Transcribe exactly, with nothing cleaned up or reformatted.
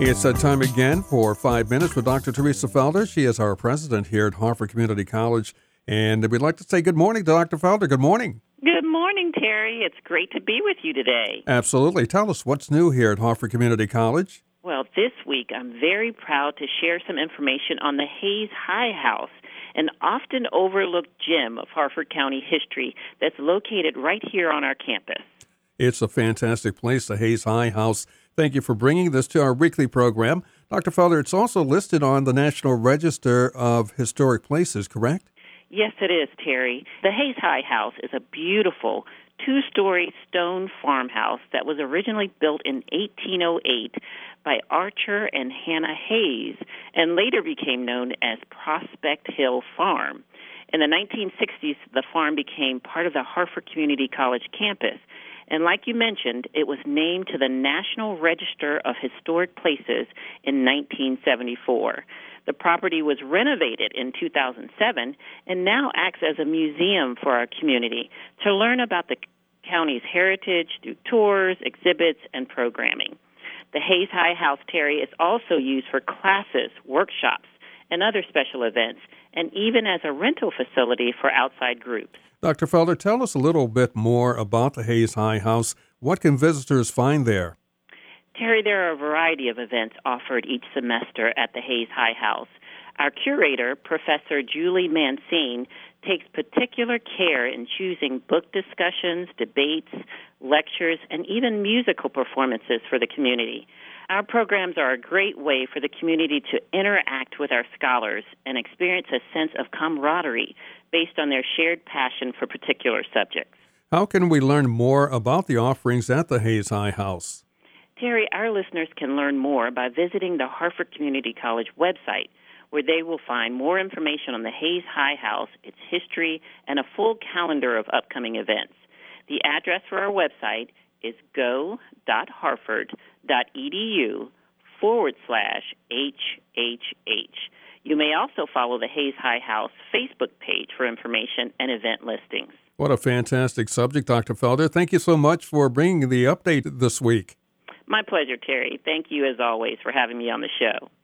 It's that time again for Five Minutes with Doctor Teresa Felder. She is our president here at Harford Community College. And we'd like to say good morning to Doctor Felder. Good morning. Good morning, Terry. It's great to be with you today. Absolutely. Tell us what's new here at Harford Community College. Well, this week I'm very proud to share some information on the Hayes High House, an often overlooked gem of Harford County history that's located right here on our campus. It's a fantastic place, the Hayes High House. Thank you for bringing this to our weekly program. Doctor Felder, it's also listed on the National Register of Historic Places, correct? Yes, it is, Terry. The Hayes High House is a beautiful two-story stone farmhouse that was originally built in eighteen oh eight by Archer and Hannah Hayes and later became known as Prospect Hill Farm. In the nineteen sixties, the farm became part of the Harford Community College campus. And like you mentioned, it was named to the National Register of Historic Places in nineteen seventy-four. The property was renovated in two thousand seven and now acts as a museum for our community to learn about the county's heritage through tours, exhibits, and programming. The Hayes High House, Terry, is also used for classes, workshops, and other special events, and even as a rental facility for outside groups. Doctor Felder, tell us a little bit more about the Hayes High House. What can visitors find there? Terry, there are a variety of events offered each semester at the Hayes High House. Our curator, Professor Julie Mancine, takes particular care in choosing book discussions, debates, lectures, and even musical performances for the community. Our programs are a great way for the community to interact with our scholars and experience a sense of camaraderie based on their shared passion for particular subjects. How can we learn more about the offerings at the Hayes High House? Terry, our listeners can learn more by visiting the Harford Community College website, where they will find more information on the Hayes High House, its history, and a full calendar of upcoming events. The address for our website is go.harford.edu forward slash HHH. You may also follow the Hayes High House Facebook page for information and event listings. What a fantastic subject, Doctor Felder. Thank you so much for bringing the update this week. My pleasure, Terry. Thank you, as always, for having me on the show.